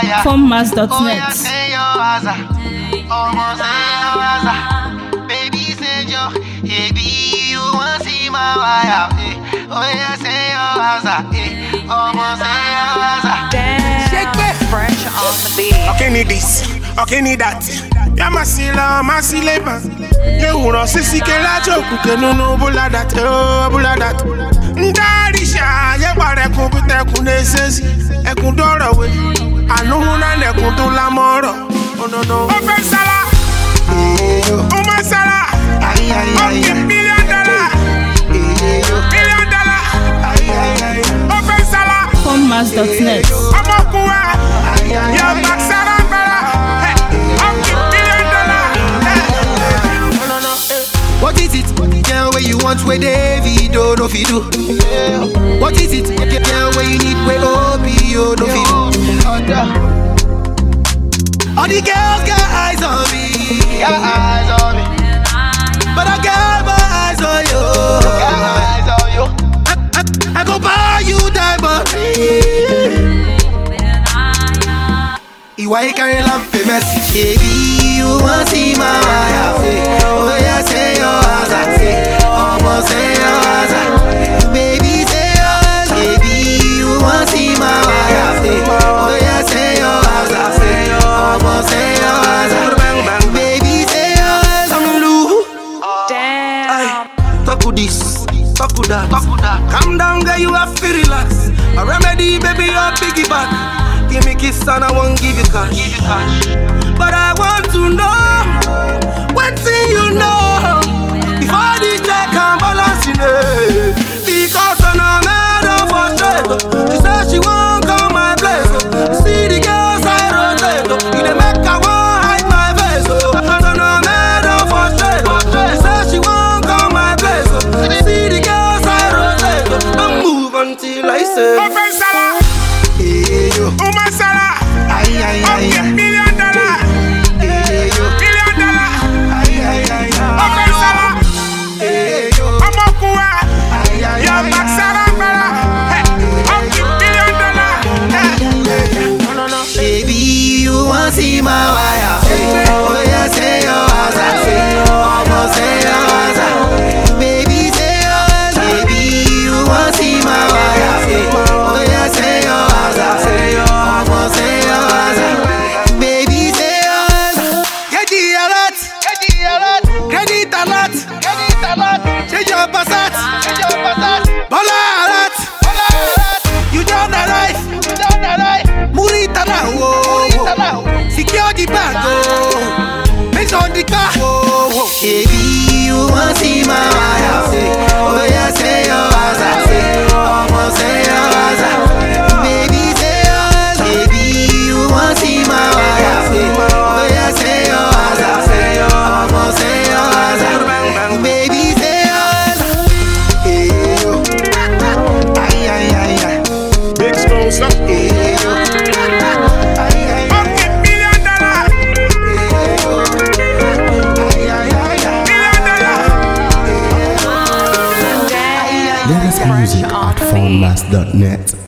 Formmas.net. Baby, say yo, baby, you want see my wire? Oh yeah, say your answer. Almost say your answer. Shake it, fresh on the beat. Okay, need this. Okay, need that. Ya masila, masileba. Ye uro sisi ke la joku ke no bula that. Oh, bula that. Ndarisha, ye bare kun kute kun esesi. E kun doro we. Anu huna ne kun to la moro. Oh no no. Open sala. Uma sala. Ay ay ay. Okay, $1 million. $1 million. Ay ay ay. Open sala. Formmas.net. Amakuwa. Ya maxara. What is it? Girl, where you want where David no fi do. What is it? Girl, where you need where Obio no fi do. All the girls got eyes on me. Got eyes on me. But I got my eyes on you. Got eyes on you. I go buy you diamond. Ìwà ìkànnì la famous. Baby, you want see my wire? Oh yeah, say your answer. Almost say your answer. Baby, say your answer. Baby, you want see my wire? Oh yeah, say your answer. Almost say your answer. Baby, say your answer. Damn. Talk with this, talk with that. Calm down, girl, you have to relax. A remedy, baby, your piggyback. Give me kiss and I won't give you cash. But I want to know, what thing you know, before the check and balance in it. Because I'm not mad of frustrated. She said she won't come my place. See the girls I rotate. You dey make her want hide my face. Because I'm not mad of frustrated. She said she won't come my place. See the girls I rotate. I move until I say open sala. Uma sala. Ay ay ay. $1 million. $1 million. Ay ay ay. Open sala. Amakuwa. Ya maxara bala. $1 million. Baby, you want see my wire? Oh yeah, say your answer. Almost say your answer. Baby, say your answer. Baby, you want see my wire? Oh yeah, say your answer. Almost say your answer. Baby, say your answer. Get the alert. Credit alert. Change your passat. Bola alert. You down the life. Murita now. Secure the bag. Make on the car. Baby, you want see my wire? Oh yeah, say your answer. Almost say your answer. Baby, say your answer. Baby, you want see my wire? Oh yeah, say your answer. Almost say your answer. Baby, say your answer. Ay ay ay ay. Big sponsor. Ay ay ay. $1 million. Damn. Latest music at Formmas.net.